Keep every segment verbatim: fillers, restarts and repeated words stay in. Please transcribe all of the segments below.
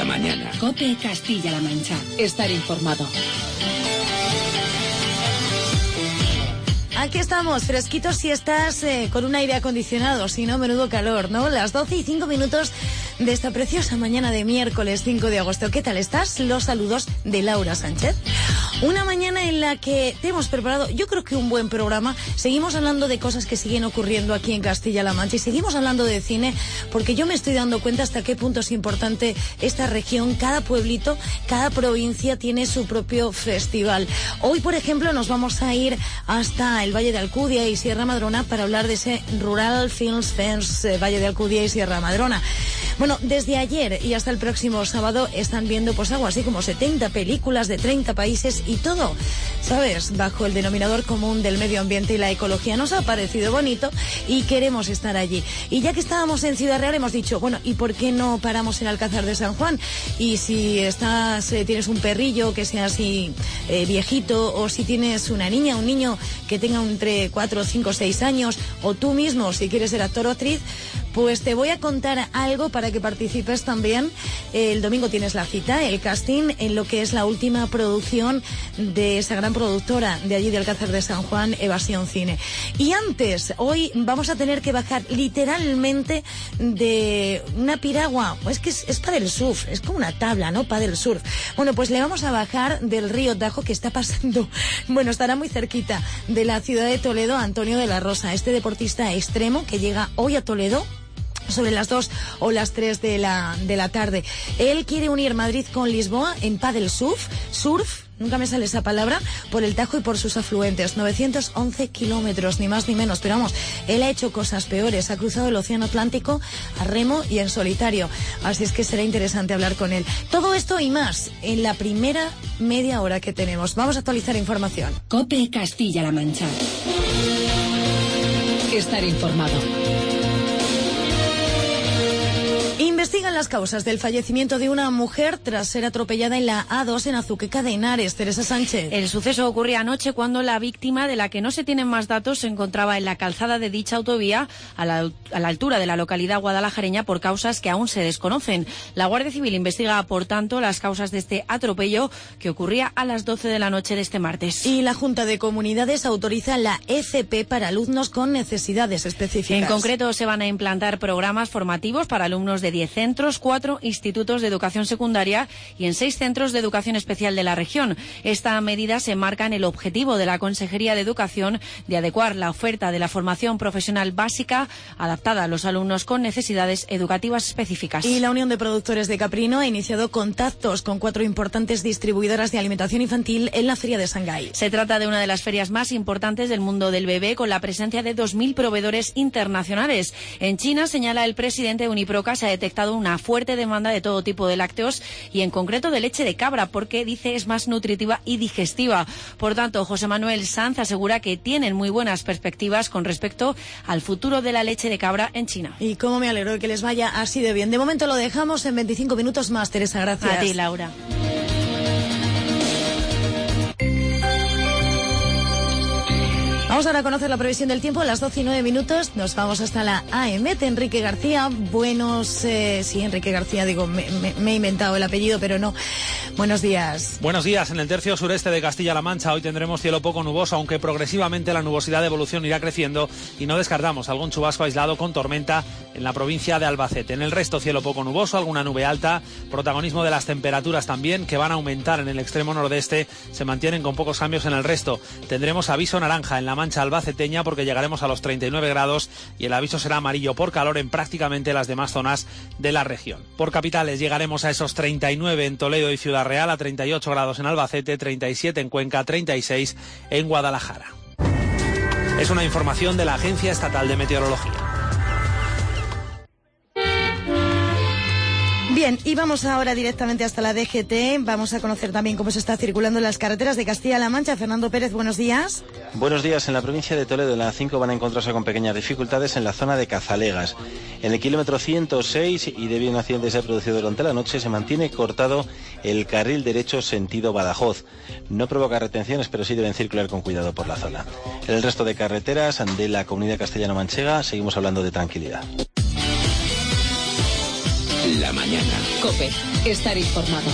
mañana. COPE Castilla-La Mancha. Estar informado. Aquí estamos, fresquitos si estás eh, con un aire acondicionado, si no, menudo calor, ¿no? Las doce y cinco minutos de esta preciosa mañana de miércoles cinco de agosto. ¿Qué tal estás? Los saludos de Laura Sánchez. Una mañana en la que te hemos preparado, yo creo que un buen programa. Seguimos hablando de cosas que siguen ocurriendo aquí en Castilla-La Mancha y seguimos hablando de cine porque yo me estoy dando cuenta hasta qué punto es importante esta región. Cada pueblito, cada provincia tiene su propio festival. Hoy, por ejemplo, nos vamos a ir hasta el Valle de Alcudia y Sierra Madrona para hablar de ese Rural Films Fest, eh, Valle de Alcudia y Sierra Madrona. Bueno, desde ayer y hasta el próximo sábado están viendo pues algo así como setenta películas de treinta países y todo, ¿sabes? Bajo el denominador común del medio ambiente y la ecología. Nos ha parecido bonito y queremos estar allí. Y ya que estábamos en Ciudad Real hemos dicho, bueno, ¿y por qué no paramos en Alcázar de San Juan? Y si estás, eh, tienes un perrillo que sea así eh, viejito, o si tienes una niña, un niño que tenga entre cuatro, cinco, seis años, o tú mismo, si quieres ser actor o actriz, pues te voy a contar algo para que participes también. El domingo tienes la cita, el casting, en lo que es la última producción de esa gran productora de allí de Alcázar de San Juan, Evasión Cine. Y antes, hoy vamos a tener que bajar literalmente de una piragua, es que es, es paddle surf, es como una tabla, ¿no? Paddle surf. Bueno, pues le vamos a bajar del río Tajo, que está pasando, bueno, estará muy cerquita de la ciudad de Toledo, Antonio de la Rosa, este deportista extremo que llega hoy a Toledo sobre las dos o las tres de la, de la tarde. Él quiere unir Madrid con Lisboa en paddle surf, surf, nunca me sale esa palabra, por el Tajo y por sus afluentes. novecientos once kilómetros, ni más ni menos. Pero vamos, él ha hecho cosas peores. Ha cruzado el Océano Atlántico a remo y en solitario. Así es que será interesante hablar con él. Todo esto y más en la primera media hora que tenemos. Vamos a actualizar información. COPE Castilla-La Mancha. Estar informado. Investigan las causas del fallecimiento de una mujer tras ser atropellada en la A dos en Azuqueca de Henares. Teresa Sánchez. El suceso ocurría anoche cuando la víctima, de la que no se tienen más datos, se encontraba en la calzada de dicha autovía a la, a la altura de la localidad guadalajareña por causas que aún se desconocen. La Guardia Civil investiga, por tanto, las causas de este atropello que ocurría a las doce de la noche de este martes. Y la Junta de Comunidades autoriza la F P para alumnos con necesidades específicas. En concreto, se van a implantar programas formativos para alumnos de diez centros, cuatro institutos de educación secundaria y en seis centros de educación especial de la región. Esta medida se enmarca en el objetivo de la Consejería de Educación de adecuar la oferta de la formación profesional básica adaptada a los alumnos con necesidades educativas específicas. Y la Unión de Productores de Caprino ha iniciado contactos con cuatro importantes distribuidoras de alimentación infantil en la Feria de Shanghái. Se trata de una de las ferias más importantes del mundo del bebé, con la presencia de dos mil proveedores internacionales. En China, señala el presidente de Uniproca, se ha detectado una fuerte demanda de todo tipo de lácteos y en concreto de leche de cabra, porque dice es más nutritiva y digestiva. Por tanto, José Manuel Sanz asegura que tienen muy buenas perspectivas con respecto al futuro de la leche de cabra en China. Y cómo me alegro de que les vaya así de bien. De momento lo dejamos en veinticinco minutos más, Teresa, gracias. A ti, Laura. Vamos ahora a conocer la previsión del tiempo a las doce y nueve minutos. Nos vamos hasta la A M de Enrique García. Buenos... Eh, sí, Enrique García, digo, me, me, me he inventado el apellido, pero no. Buenos días. Buenos días. En el tercio sureste de Castilla-La Mancha hoy tendremos cielo poco nuboso, aunque progresivamente la nubosidad de evolución irá creciendo y no descartamos algún chubasco aislado con tormenta en la provincia de Albacete. En el resto, cielo poco nuboso, alguna nube alta, protagonismo de las temperaturas también, que van a aumentar en el extremo nordeste, se mantienen con pocos cambios en el resto. Tendremos aviso naranja en la Mancha albaceteña porque llegaremos a los treinta y nueve grados y el aviso será amarillo por calor en prácticamente las demás zonas de la región. Por capitales llegaremos a esos treinta y nueve en Toledo y Ciudad Real, a treinta y ocho grados en Albacete, treinta y siete en Cuenca, treinta y seis en Guadalajara. Es una información de la Agencia Estatal de Meteorología. Bien, y vamos ahora directamente hasta la D G T. Vamos a conocer también cómo se está circulando en las carreteras de Castilla-La Mancha. Fernando Pérez, buenos días. Buenos días. En la provincia de Toledo, en la A cinco, van a encontrarse con pequeñas dificultades en la zona de Cazalegas. En el kilómetro ciento seis, y debido a un accidente que se ha producido durante la noche, se mantiene cortado el carril derecho sentido Badajoz. No provoca retenciones, pero sí deben circular con cuidado por la zona. En el resto de carreteras de la comunidad castellano-manchega seguimos hablando de tranquilidad. la mañana. COPE. Estar informado.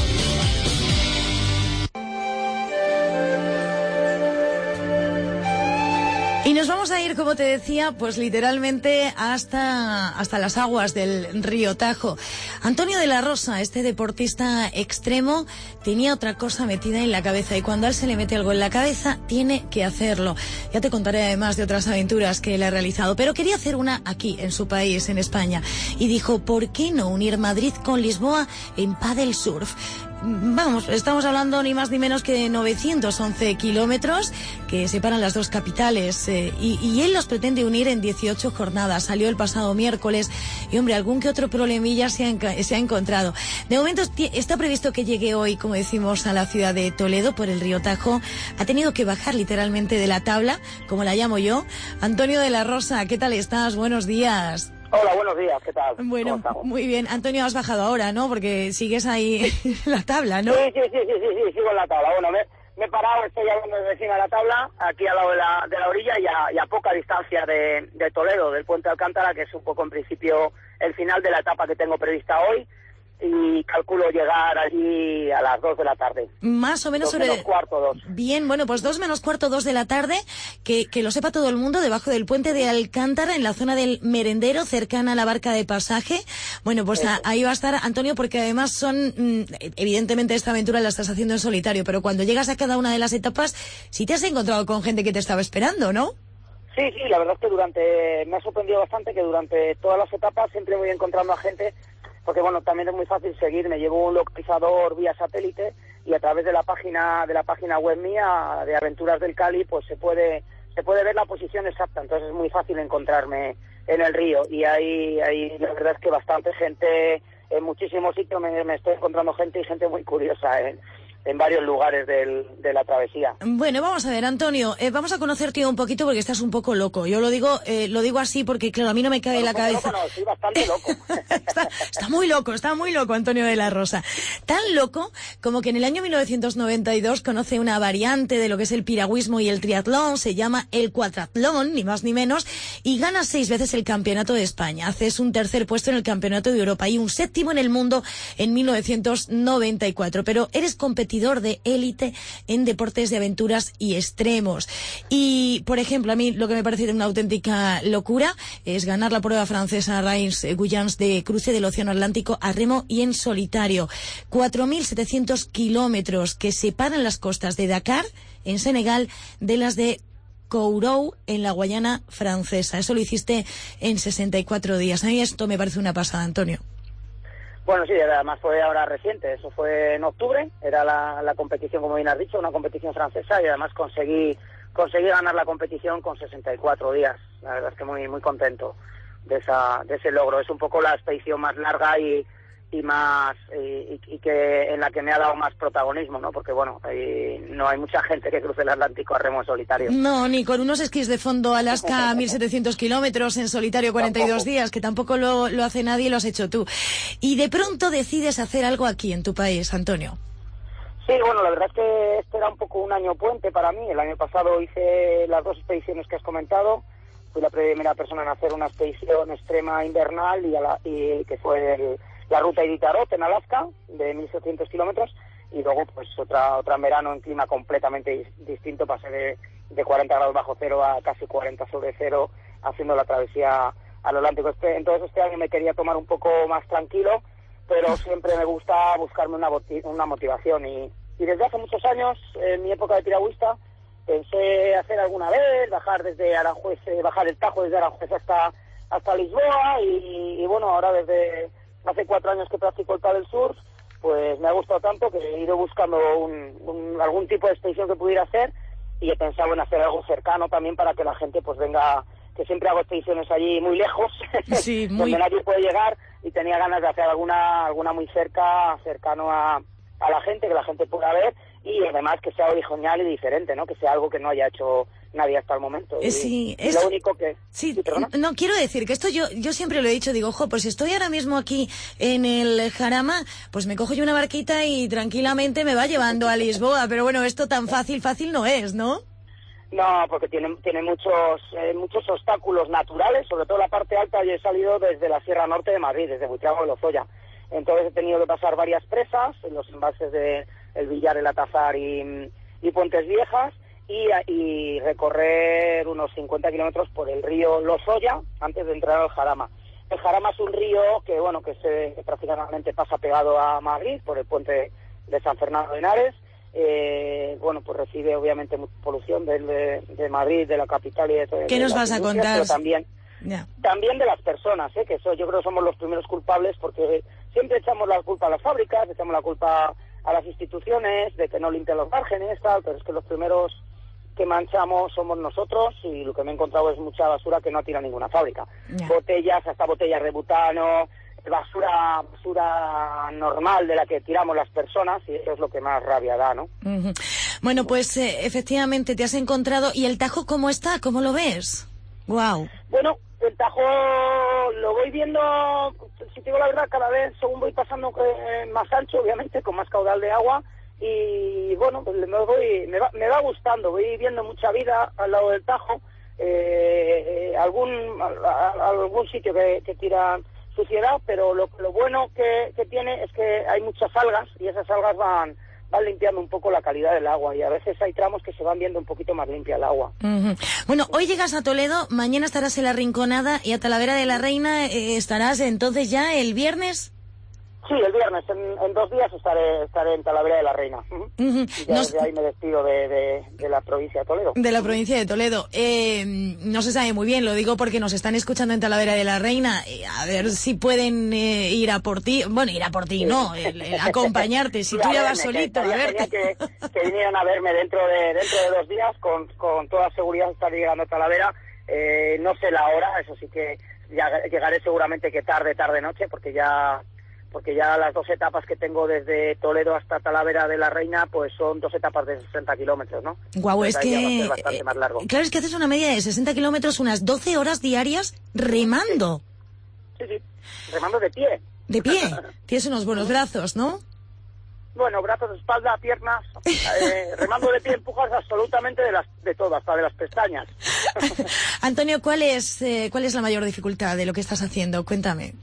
Y nos vamos a ir, como te decía, pues literalmente hasta, hasta las aguas del río Tajo. Antonio de la Rosa, este deportista extremo, tenía otra cosa metida en la cabeza y cuando a él se le mete algo en la cabeza, tiene que hacerlo. Ya te contaré además de otras aventuras que él ha realizado, pero quería hacer una aquí, en su país, en España. Y dijo, ¿por qué no unir Madrid con Lisboa en paddle surf? Vamos, estamos hablando ni más ni menos que de novecientos once kilómetros que separan las dos capitales eh, y, y él los pretende unir en dieciocho jornadas. Salió el pasado miércoles y, hombre, algún que otro problemilla se ha, se ha encontrado. De momento está previsto que llegue hoy, como decimos, a la ciudad de Toledo por el río Tajo. Ha tenido que bajar literalmente de la tabla, como la llamo yo. Antonio de la Rosa, ¿qué tal estás? Buenos días. Hola, buenos días, ¿qué tal? Bueno, muy bien. Antonio, has bajado ahora, ¿no? Porque sigues ahí en la tabla, ¿no? Sí, sí, sí, sí, sí, sí, sigo en la tabla. Bueno, me, me he parado, estoy hablando desde encima de la tabla, aquí al lado de la, de la orilla y a, y a poca distancia de, de Toledo, del puente de Alcántara, que es un poco en principio el final de la etapa que tengo prevista hoy. Y calculo llegar allí a las dos de la tarde. Más o menos dos sobre... menos cuarto, dos. Bien, bueno, pues dos menos cuarto, dos de la tarde, que, que lo sepa todo el mundo, debajo del puente de Alcántara, en la zona del Merendero, cercana a la barca de pasaje. Bueno, pues a, ahí va a estar Antonio, porque además son, evidentemente esta aventura la estás haciendo en solitario, pero cuando llegas a cada una de las etapas, sí te has encontrado con gente que te estaba esperando, ¿no? Sí, sí, la verdad es que durante, me ha sorprendido bastante que durante todas las etapas siempre voy encontrando a gente, porque bueno, también es muy fácil seguir, me llevo un localizador vía satélite y a través de la página de la página web mía de Aventuras del Cali, pues se puede se puede ver la posición exacta, entonces es muy fácil encontrarme en el río y hay, hay la verdad es que bastante gente en muchísimos sitios, me, me estoy encontrando gente y gente muy curiosa en, en varios lugares del, de la travesía. Bueno, vamos a ver, Antonio, eh, vamos a conocerte un poquito porque estás un poco loco. Yo lo digo eh, lo digo así porque, claro, a mí no me cae en la cabeza. Loco, no, estoy bastante loco. está, está muy loco, está muy loco Antonio de la Rosa. Tan loco como que en el año mil novecientos noventa y dos conoce una variante de lo que es el piragüismo y el triatlón, se llama el cuatratlón, ni más ni menos, y gana seis veces el campeonato de España. Haces un tercer puesto en el campeonato de Europa y un séptimo en el mundo en mil novecientos noventa y cuatro. Pero eres competidor de élite en deportes de aventuras y extremos. Y, por ejemplo, a mí lo que me parece una auténtica locura es ganar la prueba francesa Reims-Guyans de cruce del Océano Atlántico a remo y en solitario. cuatro mil setecientos kilómetros que separan las costas de Dakar, en Senegal, de las de Kourou, en la Guayana francesa. Eso lo hiciste en sesenta y cuatro días. A mí esto me parece una pasada, Antonio. Bueno, sí, además fue ahora reciente, eso fue en octubre, era la, la competición, como bien has dicho, una competición francesa y además conseguí conseguí ganar la competición con sesenta y cuatro días. La verdad es que muy muy contento de esa de ese logro. Es un poco la expedición más larga y y más y, y que en la que me ha dado más protagonismo, ¿no? Porque bueno, hay, no hay mucha gente que cruce el Atlántico a remo en solitario. No, ni con unos esquís de fondo Alaska mil setecientos kilómetros en solitario cuarenta y dos días, que tampoco lo, lo hace nadie, lo has hecho tú. Y de pronto decides hacer algo aquí en tu país, Antonio. Sí, bueno, la verdad es que este era un poco un año puente para mí. El año pasado hice las dos expediciones que has comentado. Fui la primera persona en hacer una expedición extrema invernal y, a la, y que fue el la ruta Iditarod en Alaska, de mil setecientos kilómetros, y luego pues otra otra en verano en clima completamente distinto, pasé de, de cuarenta grados bajo cero a casi cuarenta sobre cero, haciendo la travesía al Atlántico. Este, entonces este año me quería tomar un poco más tranquilo, pero siempre me gusta buscarme una, una motivación, y, y desde hace muchos años, en mi época de piragüista, pensé hacer alguna vez, bajar desde Aranjuez, bajar el Tajo desde Aranjuez hasta, hasta Lisboa, y, y bueno, ahora desde hace cuatro años que practico el paddle surf, pues me ha gustado tanto que he ido buscando un, un, algún tipo de expedición que pudiera hacer, y he pensado en hacer algo cercano también para que la gente pues venga, que siempre hago expediciones allí muy lejos, sí, muy... donde nadie puede llegar, y tenía ganas de hacer alguna alguna muy cerca, cercano a, a la gente, que la gente pueda ver, y además que sea original y diferente, ¿no? Que sea algo que no haya hecho nadie hasta el momento. Y, sí, y esto... lo único que... Sí, sí, no, quiero decir que esto yo yo siempre lo he dicho, digo, ojo, pues si estoy ahora mismo aquí en el Jarama, pues me cojo yo una barquita y tranquilamente me va llevando a Lisboa, pero bueno, esto tan fácil, fácil no es, ¿no? No, porque tiene, tiene muchos eh, muchos obstáculos naturales, sobre todo la parte alta. Yo he salido desde la Sierra Norte de Madrid, desde Buitrago de Lozoya. Entonces he tenido que pasar varias presas en los embalses de El Villar, El Atazar y, y Puentes Viejas, y, y recorrer unos cincuenta kilómetros por el río Lozoya antes de entrar al Jarama. El Jarama es un río que, bueno, que, se, que prácticamente pasa pegado a Madrid por el puente de San Fernando de Henares. Eh, bueno, pues recibe obviamente mucha polución de, de, de Madrid, de la capital y de todo. ¿Qué nos vas a contar? Pero también, yeah. también de las personas, ¿eh? que eso, yo creo que somos los primeros culpables, porque siempre echamos la culpa a las fábricas, echamos la culpa a las instituciones de que no limpian los márgenes, tal, pero es que los primeros que manchamos somos nosotros, y lo que me he encontrado es mucha basura que no tira ninguna fábrica. Yeah. Botellas, hasta botellas de butano, basura basura normal de la que tiramos las personas, y eso es lo que más rabia da, ¿no? Uh-huh. Bueno, pues eh, efectivamente te has encontrado. ¿Y el Tajo cómo está? ¿Cómo lo ves? Wow. Bueno, el Tajo lo voy viendo, si te digo la verdad, cada vez según voy pasando eh, más ancho, obviamente, con más caudal de agua. Y bueno, pues me, voy, me, va, me va gustando, voy viendo mucha vida al lado del Tajo, eh, eh, algún a, a, algún sitio que, que tira suciedad, pero lo, lo bueno que, que tiene es que hay muchas algas, y esas algas van, van limpiando un poco la calidad del agua, y a veces hay tramos que se van viendo un poquito más limpia el agua. Uh-huh. Bueno, hoy llegas a Toledo, mañana estarás en La Rinconada, y a Talavera de la Reina eh, estarás entonces ya el viernes. Sí, el viernes, en, en dos días estaré estaré en Talavera de la Reina. Uh-huh. Uh-huh. Y ya Nos... desde ahí me despido de, de, de la provincia de Toledo. De la provincia de Toledo. Eh, no se sabe muy bien, lo digo porque nos están escuchando en Talavera de la Reina. Eh, a ver si pueden eh, ir a por ti. Bueno, ir a por ti, sí. no, el, el acompañarte. Si sí, tú ya vas solito, que, a verte. Que, que vinieran a verme dentro de dentro de dos días, con, con toda seguridad estaré llegando a Talavera. Eh, no sé la hora, eso sí que ya llegaré seguramente que tarde, tarde, noche, porque ya... porque ya las dos etapas que tengo desde Toledo hasta Talavera de la Reina, pues son dos etapas de sesenta kilómetros, ¿no? Guau, es que... bastante más largo. Claro, es que haces una media de sesenta kilómetros, unas doce horas diarias remando. Sí, sí, remando de pie. De pie. Tienes unos buenos brazos, ¿no? Bueno, brazos, espalda, piernas, eh, remando de pie empujas absolutamente de las de todo, hasta de las pestañas. Antonio, ¿cuál es, eh, ¿cuál es la mayor dificultad de lo que estás haciendo? Cuéntame.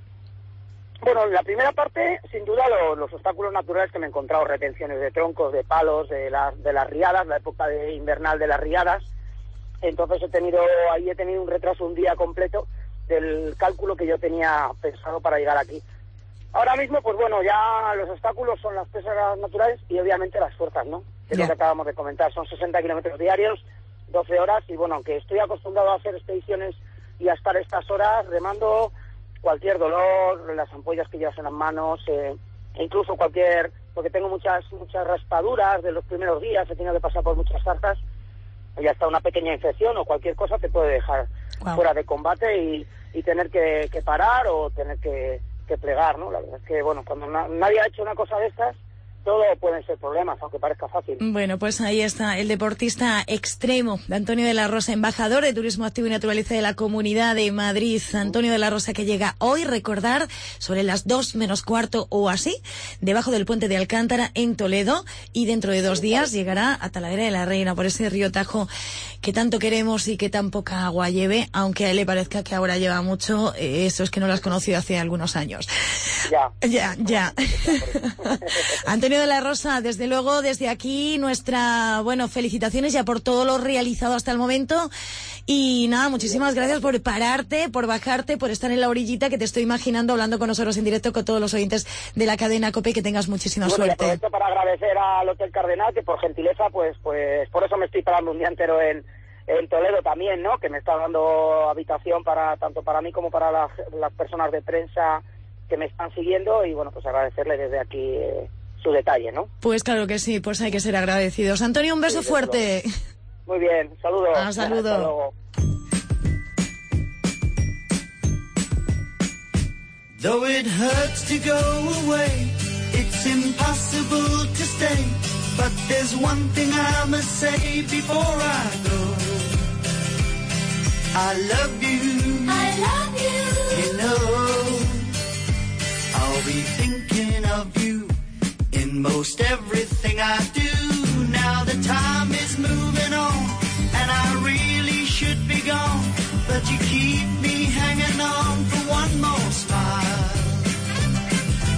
Bueno, la primera parte, sin duda, lo, los obstáculos naturales que me he encontrado, retenciones de troncos, de palos, de las de las riadas, la época de invernal de las riadas. Entonces he tenido, ahí he tenido un retraso un día completo del cálculo que yo tenía pensado para llegar aquí. Ahora mismo, pues bueno, ya los obstáculos son las presas naturales y obviamente las fuerzas, ¿no? Que es lo que acabamos de comentar, son sesenta kilómetros diarios, doce horas, y bueno, aunque estoy acostumbrado a hacer expediciones y a estar estas horas remando, cualquier dolor, las ampollas que llevas en las manos, eh, e incluso cualquier, porque tengo muchas muchas raspaduras de los primeros días, he tenido que pasar por muchas zarzas, y hasta una pequeña infección o cualquier cosa te puede dejar wow. fuera de combate y, y tener que, que parar o tener que, que plegar, ¿no? La verdad es que, bueno, cuando na, nadie ha hecho una cosa de estas, todo pueden ser problemas, aunque parezca fácil. Bueno, pues ahí está el deportista extremo, Antonio de la Rosa, embajador de Turismo Activo y Naturaleza de la Comunidad de Madrid. Antonio de la Rosa, que llega hoy, recordar, sobre las dos menos cuarto o así, debajo del puente de Alcántara en Toledo, y dentro de dos días llegará a Talavera de la Reina, por ese río Tajo que tanto queremos y que tan poca agua lleve, aunque a él le parezca que ahora lleva mucho. Eh, eso es que no lo has conocido hace algunos años. Ya. Ya, ya. Antonio de la Rosa, desde luego, desde aquí, nuestra, bueno, felicitaciones ya por todo lo realizado hasta el momento. Y nada, muchísimas gracias por pararte, por bajarte, por estar en la orillita, que te estoy imaginando hablando con nosotros en directo, con todos los oyentes de la cadena COPE. Que tengas muchísima bueno, suerte. Aprovecho para agradecer al Hotel Cardenal, que por gentileza, pues, pues, por eso me estoy parando un día entero en, en Toledo también, ¿no? Que me está dando habitación para, tanto para mí como para las, las personas de prensa que me están siguiendo, y bueno, pues agradecerle desde aquí eh, su detalle, ¿no? Pues claro que sí, pues hay que ser agradecidos. Antonio, un beso sí, fuerte. Luego. Muy bien, saludos. Ah, saludo. Hasta luego. Though it hurts to go away, it's impossible to stay, but there's one thing I must say before I go. I love you. I love you. You know, I'll be thinking of you in most everything I do. Now the time is moving on, and I really should be gone, but you keep me hanging on for one more smile.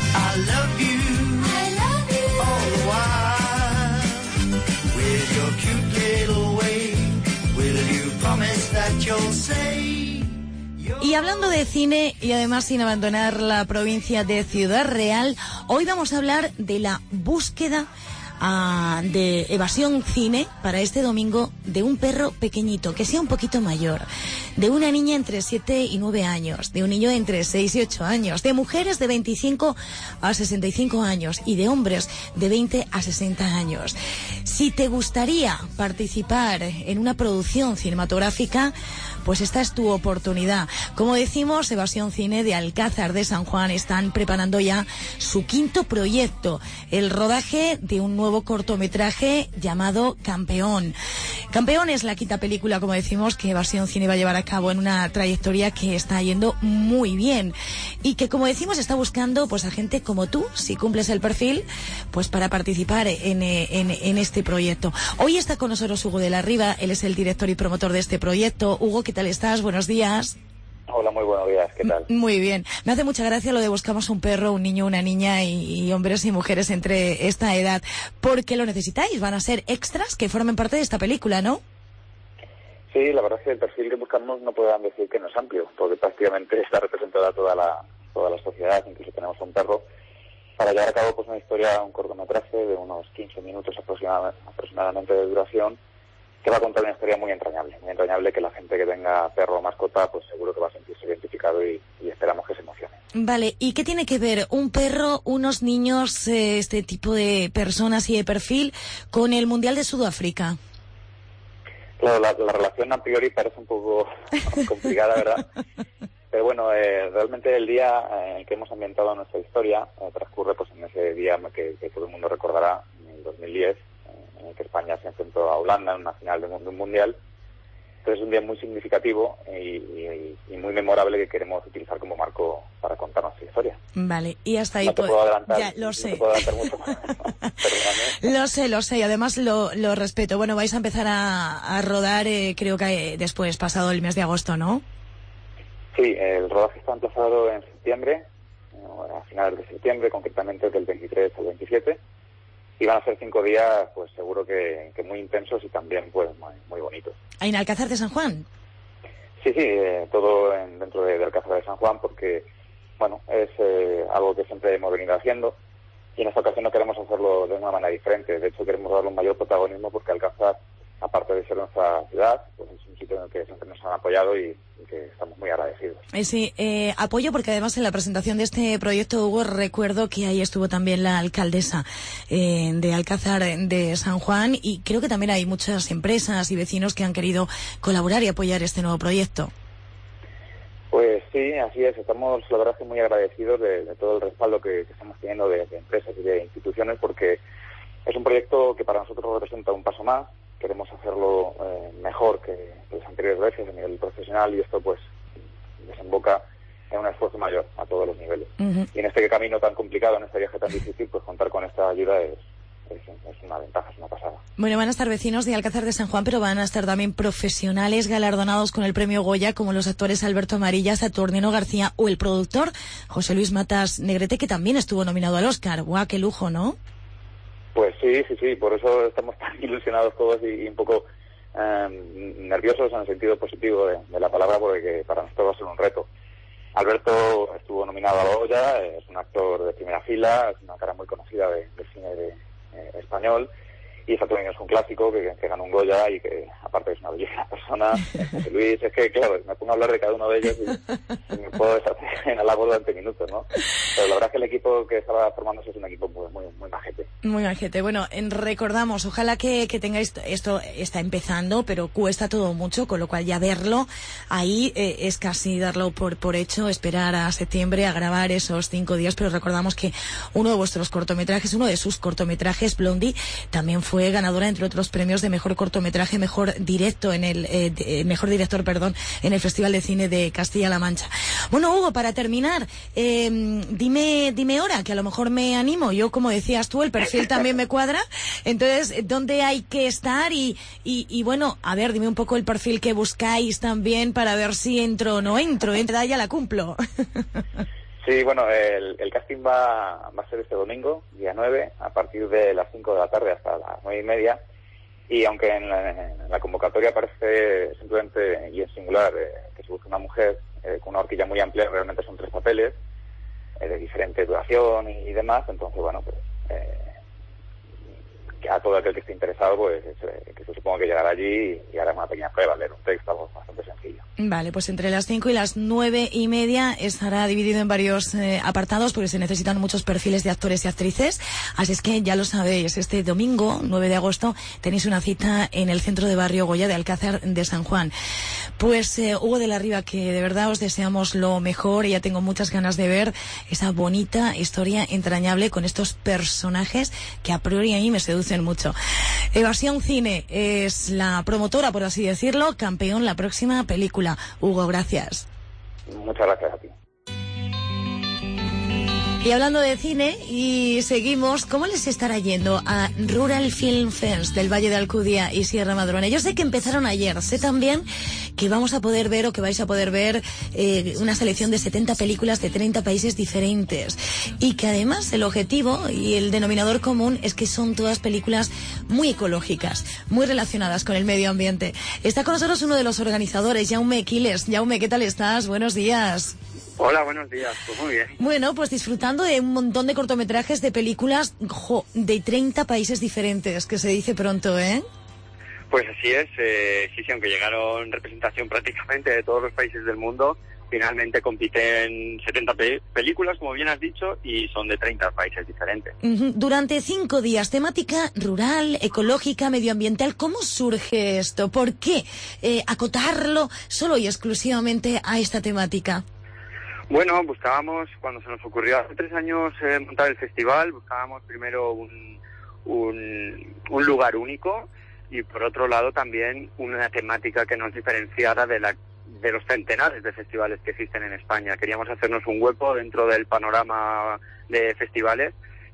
Y hablando de cine, y además sin abandonar la provincia de Ciudad Real, hoy vamos a hablar de la búsqueda uh, de Evasión Cine para este domingo de un perro pequeñito, que sea un poquito mayor, de una niña entre siete y nueve años, de un niño entre seis y ocho años, de mujeres de veinticinco a sesenta y cinco años y de hombres de veinte a sesenta años. Si te gustaría participar en una producción cinematográfica, pues esta es tu oportunidad. Como decimos, Evasión Cine de Alcázar de San Juan están preparando ya su quinto proyecto, el rodaje de un nuevo cortometraje llamado Campeón. Campeón es la quinta película, como decimos, que Evasión Cine va a llevar a cabo en una trayectoria que está yendo muy bien y que, como decimos, está buscando pues a gente como tú, si cumples el perfil, pues para participar en, en, en este proyecto. Hoy está con nosotros Hugo de la Riva, él es el director y promotor de este proyecto. Hugo, ¿qué tal estás? Buenos días. Hola, muy buenos días, ¿qué tal? Muy bien. Me hace mucha gracia lo de buscamos un perro, un niño, una niña y, y hombres y mujeres entre esta edad, porque lo necesitáis, van a ser extras que formen parte de esta película, ¿no? Sí, la verdad es que el perfil que buscamos no podemos decir que no es amplio, porque prácticamente está representada toda la toda la sociedad, incluso tenemos un perro, para llevar a cabo pues una historia, un cortometraje de unos quince minutos aproximadamente de duración, que va a contar una historia muy entrañable, muy entrañable que la gente que tenga perro o mascota pues seguro que va a sentirse identificado y, y esperamos que se emocione. Vale, ¿y qué tiene que ver un perro, unos niños, eh, este tipo de personas y de perfil con el Mundial de Sudáfrica? Claro, la, la relación a priori parece un poco complicada, ¿verdad? Pero bueno, eh, realmente el día en el que hemos ambientado nuestra historia eh, transcurre pues en ese día que, que todo el mundo recordará, en el dos mil diez, en el que España se enfrentó a Holanda en una final de un mundial. Entonces es un día muy significativo y, y, y muy memorable que queremos utilizar como marco para contar nuestra historia. Vale, y hasta ahí... No te puedo adelantar, ya, lo no sé. te puedo adelantar mucho. Perdóname. Lo sé, lo sé, y además lo, lo respeto. Bueno, vais a empezar a, a rodar, eh, creo que eh, después, pasado el mes de agosto, ¿no? Sí, el rodaje está emplazado en septiembre, a finales de septiembre, concretamente del veintitrés al veintisiete. Y van a ser cinco días, pues seguro que, que muy intensos y también pues muy, muy bonitos. ¿En Alcázar de San Juan? Sí, sí, eh, todo en, dentro de, de Alcázar de San Juan, porque, bueno, es eh, algo que siempre hemos venido haciendo y en esta ocasión no queremos hacerlo de una manera diferente. De hecho, queremos darle un mayor protagonismo porque Alcázar, aparte de ser nuestra ciudad, pues es un sitio en el que siempre nos han apoyado y, y que estamos muy agradecidos. Eh, sí, eh, apoyo porque además en la presentación de este proyecto, Hugo, recuerdo que ahí estuvo también la alcaldesa eh, de Alcázar de San Juan y creo que también hay muchas empresas y vecinos que han querido colaborar y apoyar este nuevo proyecto. Pues sí, así es. Estamos, la verdad, que muy agradecidos de, de todo el respaldo que, que estamos teniendo de, de empresas y de instituciones porque es un proyecto que para nosotros representa un paso más. Queremos hacerlo eh, mejor que, que las anteriores veces a nivel profesional y esto pues desemboca en un esfuerzo mayor a todos los niveles. Uh-huh. Y en este camino tan complicado, en este viaje tan difícil, pues contar con esta ayuda es, es, es una ventaja, es una pasada. Bueno, van a estar vecinos de Alcázar de San Juan, pero van a estar también profesionales galardonados con el premio Goya, como los actores Alberto Amarilla, Saturnino García o el productor José Luis Matas Negrete, que también estuvo nominado al Oscar. ¡Guau, qué lujo!, ¿no? Pues sí, sí, sí, por eso estamos tan ilusionados todos y, y un poco eh, nerviosos en el sentido positivo de, de la palabra, porque para nosotros va a ser un reto. Alberto estuvo nominado al Goya, es un actor de primera fila, es una cara muy conocida de, del cine de, eh, español, y Saturnino es un clásico que, que ganó un Goya y que aparte es una bellísima persona. José Luis, es que claro, me pongo a hablar de cada uno de ellos y, y me puedo deshacer en el labor durante minutos, ¿no? Pero la verdad es que el equipo que estaba formándose es un equipo muy, muy, muy majete. Muy majete. Bueno, en, recordamos, ojalá que, que tengáis, esto está empezando, pero cuesta todo mucho, con lo cual ya verlo ahí eh, es casi darlo por, por hecho, esperar a septiembre a grabar esos cinco días, pero recordamos que uno de vuestros cortometrajes, uno de sus cortometrajes, Blondie, también fue fue ganadora, entre otros premios, de mejor cortometraje, mejor directo en el eh, de, mejor director, perdón, en el Festival de Cine de Castilla-La Mancha. Bueno, Hugo, para terminar, eh, dime, dime hora, que a lo mejor me animo. Yo, como decías tú, el perfil también me cuadra. Entonces, ¿dónde hay que estar? Y, y, y bueno, a ver, dime un poco el perfil que buscáis también para ver si entro o no entro. Entra, ya la cumplo. Sí, bueno, el, el casting va, va a ser este domingo, día nueve, a partir de las cinco de la tarde hasta las nueve y media. Y aunque en la, en la convocatoria aparece simplemente y en singular eh, que se busca una mujer, eh, con una horquilla muy amplia, realmente son tres papeles, eh, de diferente duración y, y demás, entonces, bueno, pues eh, que a todo aquel que esté interesado, pues eh, que se suponga que llegará allí y hará una pequeña prueba, leer un texto, algo bastante sencillo. Vale, pues entre las cinco y las nueve y media estará dividido en varios eh, apartados porque se necesitan muchos perfiles de actores y actrices. Así es que ya lo sabéis, este domingo, nueve de agosto, tenéis una cita en el centro de Barrio Goya de Alcázar de San Juan. Pues eh, Hugo de la Riva, que de verdad os deseamos lo mejor y ya tengo muchas ganas de ver esa bonita historia entrañable con estos personajes que a priori a mí me seducen mucho. Evasión Cine es la promotora, por así decirlo, Campeón, la próxima película. Hugo, gracias. Muchas gracias a ti. Y hablando de cine, y seguimos, ¿cómo les estará yendo a Rural Film Fest del Valle de Alcudia y Sierra Madrona? Yo sé que empezaron ayer, sé también que vamos a poder ver o que vais a poder ver eh, una selección de setenta películas de treinta países diferentes y que además el objetivo y el denominador común es que son todas películas muy ecológicas, muy relacionadas con el medio ambiente. Está con nosotros uno de los organizadores, Jaume Quiles. Jaume, ¿qué tal estás? Buenos días. Hola, buenos días. Pues muy bien. Bueno, pues disfrutando de un montón de cortometrajes de películas jo, de treinta países diferentes, que se dice pronto, ¿eh? Pues así es. Eh, sí, sí, aunque llegaron representación prácticamente de todos los países del mundo, finalmente compiten setenta pe- películas, como bien has dicho, y son de treinta países diferentes. Uh-huh. Durante cinco días, temática rural, ecológica, medioambiental. ¿Cómo surge esto? ¿Por qué eh, acotarlo solo y exclusivamente a esta temática? Bueno, buscábamos, cuando se nos ocurrió hace tres años eh, montar el festival, buscábamos primero un, un, un lugar único y por otro lado también una temática que nos diferenciara de la de los centenares de festivales que existen en España. Queríamos hacernos un hueco dentro del panorama de festivales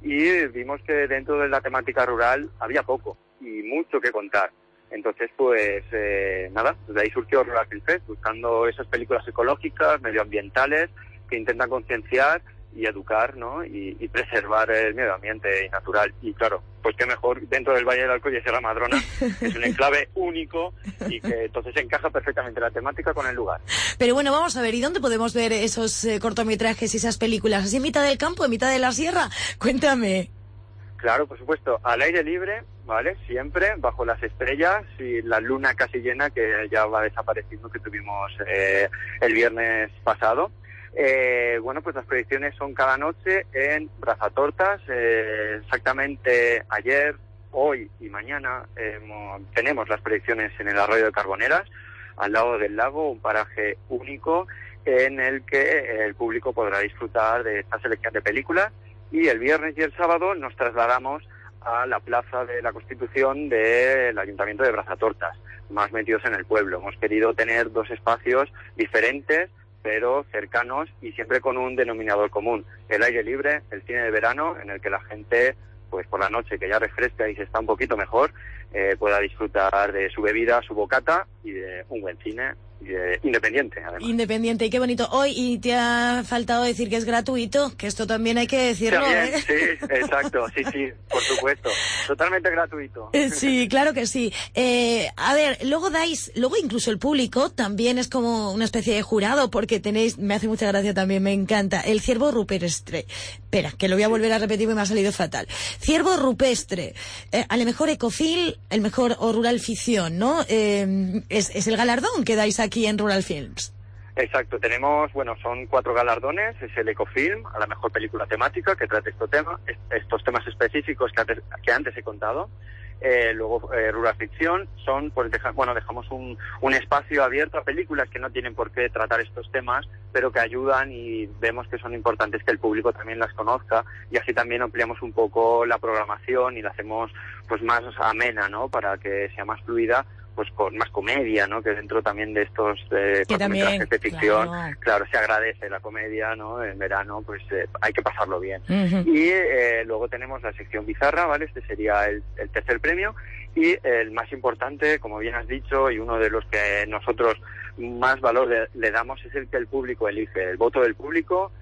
y vimos que dentro de la temática rural había poco y mucho que contar. Entonces, pues, eh, nada, de ahí surgió Rural Film Fest, buscando esas películas ecológicas, medioambientales, que intentan concienciar y educar, ¿no? Y, y preservar el medio ambiente natural. Y claro, pues qué mejor dentro del Valle del Alcudia y Sierra Madrona, que es un enclave único y que entonces encaja perfectamente la temática con el lugar. Pero bueno, vamos a ver, ¿y dónde podemos ver esos eh, cortometrajes y esas películas? ¿Así en mitad del campo, en mitad de la sierra? Cuéntame. Claro, por supuesto, al aire libre, ¿vale? Siempre, bajo las estrellas y la luna casi llena que ya va desapareciendo, que tuvimos eh, el viernes pasado. Eh, bueno, pues las proyecciones son cada noche en Brazatortas, eh, exactamente ayer, hoy y mañana eh, tenemos las proyecciones en el Arroyo de Carboneras, al lado del lago, un paraje único en el que el público podrá disfrutar de esta selección de películas. Y el viernes y el sábado nos trasladamos a la Plaza de la Constitución del Ayuntamiento de Brazatortas, más metidos en el pueblo. Hemos querido tener dos espacios diferentes, pero cercanos y siempre con un denominador común. El aire libre, el cine de verano, en el que la gente, pues por la noche, que ya refresca y se está un poquito mejor, eh, pueda disfrutar de su bebida, su bocata y de un buen cine. Eh, independiente, además. Independiente, y qué bonito. Hoy, y te ha faltado decir que es gratuito, que esto también hay que decirlo, también, ¿eh? Sí, exacto, sí, sí, por supuesto. Totalmente gratuito. Eh, sí, claro que sí. Eh, a ver, luego dais, luego incluso el público también es como una especie de jurado, porque tenéis, me hace mucha gracia también, me encanta, el ciervo rupestre. Espera, que lo voy a volver a repetir porque me ha salido fatal. Ciervo rupestre, eh, a lo mejor ecofil, el mejor o rural ficción, ¿no? Eh, es, es el galardón que dais aquí aquí en Rural Films. Exacto, tenemos, bueno, son cuatro galardones, es el Ecofilm, a la mejor película temática que trate estos temas, estos temas específicos que antes, que antes he contado. Eh, luego eh, Rural Ficción, son, pues deja, bueno, dejamos un, un espacio abierto a películas que no tienen por qué tratar estos temas, pero que ayudan y vemos que son importantes que el público también las conozca, y así también ampliamos un poco la programación y la hacemos pues más amena, ¿no? Para que sea más fluida, pues con más comedia, ¿no? Que dentro también de estos eh, cortometrajes de ficción, claro. claro, se agradece la comedia, ¿no? En verano, pues eh, hay que pasarlo bien. Uh-huh. Y eh, luego tenemos la sección bizarra, ¿vale? Este sería el, el tercer premio. Y el más importante, como bien has dicho, y uno de los que nosotros más valor le, le damos, es el que el público elige. El voto del público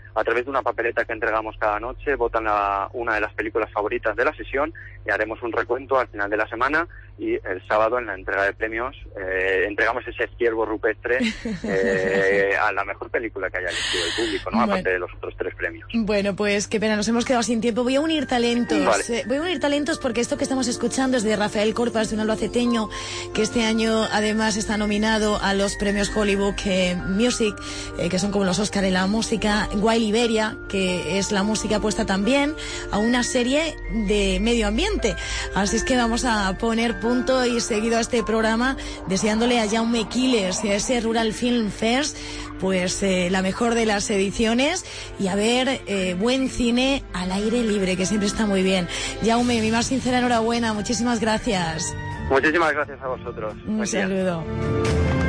a través de una papeleta que entregamos cada noche, votan la, una de las películas favoritas de la sesión y haremos un recuento al final de la semana, y el sábado en la entrega de premios eh, entregamos ese ciervo rupestre eh, a la mejor película que haya elegido el público, ¿no? Bueno. Aparte de los otros tres premios. Bueno, pues qué pena, nos hemos quedado sin tiempo. Voy a unir talentos. Vale. Eh, voy a unir talentos porque esto que estamos escuchando es de Rafael Corpas, de un albaceteño que este año además está nominado a los premios Hollywood eh, Music, eh, que son como los Oscar en la música. Wild Iberia, que es la música puesta también a una serie de medio ambiente. Así es que vamos a poner punto y seguido a este programa, deseándole a Jaume Quiles y a ese Rural Film Fest pues eh, la mejor de las ediciones, y a ver eh, buen cine al aire libre, que siempre está muy bien. Jaume, mi más sincera enhorabuena, muchísimas gracias. Muchísimas gracias a vosotros. Un saludo.